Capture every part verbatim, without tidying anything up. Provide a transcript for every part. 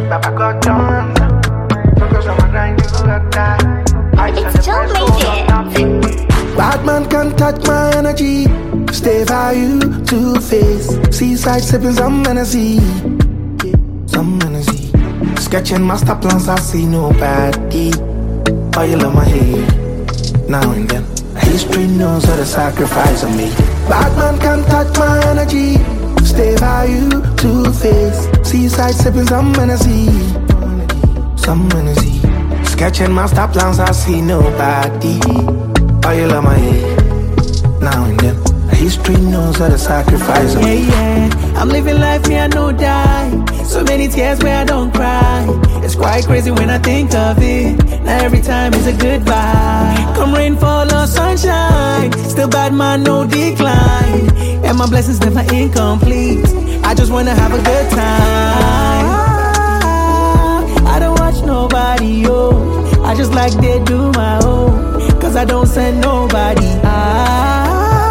Papa got done. Focus on my grind, you got that. It's Joe Major. Bad man can't touch my energy. Stay value, two-face. Seaside sipping some Hennessy. Some Hennessy. Sketching master plans, I see nobody. Oil on my head, now and then. History knows how to sacrifice on me. Bad man can't touch my energy. Stay value, two-face. Seaside sipping some Hennessy. Some Hennessy. Sketching master plans, I see nobody. Oil on my head, now and then. History knows how to sacrifice on me. Yeah, yeah, I'm living life, me I no die. So many tears where I don't cry. It's quite crazy when I think of it. Now every time is a goodbye. Come rain, fall or sunshine, still bad man, no decline. And my blessings never incomplete. I just wanna have a good time. I don't watch nobody, yo. I just like they do my own. Cause I don't send nobody. I,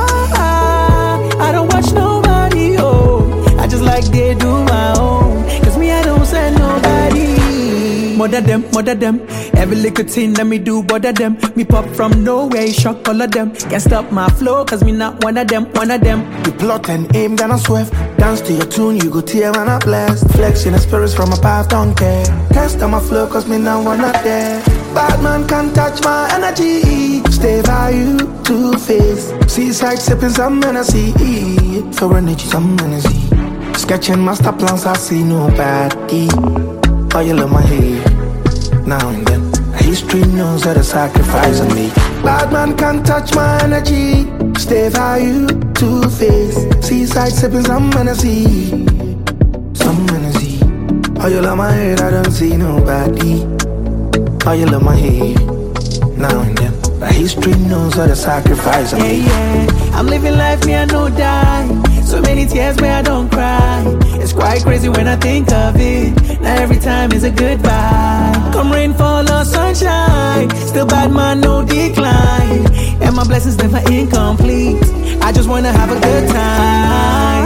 I don't watch nobody, oh. I just like they do my own. Cause me, I don't send nobody. Mother them, mother them. Every little thing that me do, bother them. Me pop from nowhere, shock all of them. Can't stop my flow, cause me not one of them, one of them. You plot and aim, then I swerve. Dance to your tune, you go tear and I blast. Flexing the spirits from my path, don't care. Test on my flow, cause me not one of them. Bad man can't touch my energy. Stay value, two-face. Seaside sipping some Hennessy. For energy, some energy. Sketching master plans, I see nobody. Oil on my head, now and then. History knows how to sacrifice on me. Bad man can't touch my energy. Stay value, two-face. Seaside sipping some Hennessy. Some Hennessy. Oil on my head, I don't see nobody. Oil on my head, now and then. History knows how to sacrifice on me. Yeah, yeah, I'm living life, me I no die. So many tears where I don't cry. It's quite crazy when I think of it. Now every time is a goodbye. Come rain, fall or sunshine, still bad man, no decline. And my blessings never incomplete. I just wanna have a good time.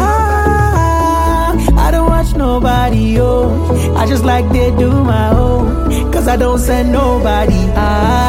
I don't watch nobody, yo. I just like they do my own. Cause I don't send nobody. I